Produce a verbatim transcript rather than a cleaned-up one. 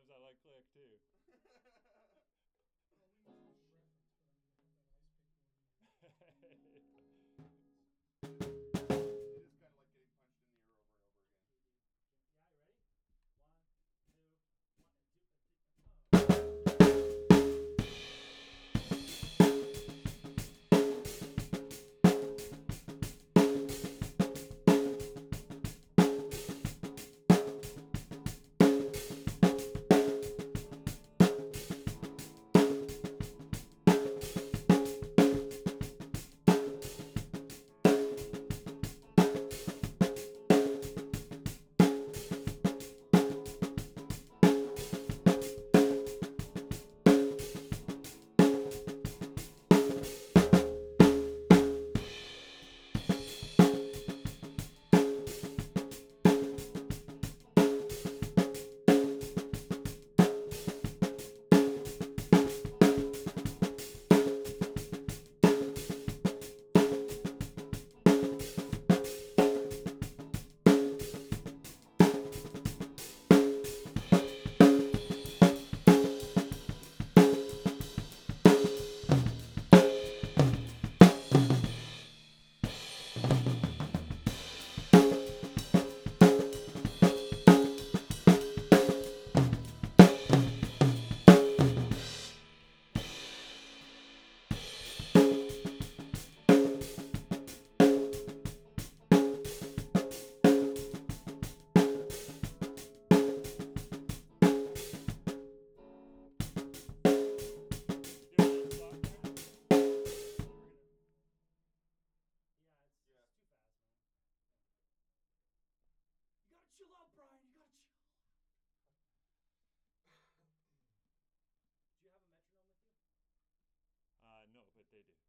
sometimes I like click too. Well, we use it as reference, but I mean, I have that ice pick board in my room. It is kind of like getting punched in the ear over and over again. Yeah, you ready? One, two, one, and two, and three, and Yeah. it's too fast, man. You gotta chill out, Brian. You gotta chill. Do you have a metronome with you? Uh, no, but they do.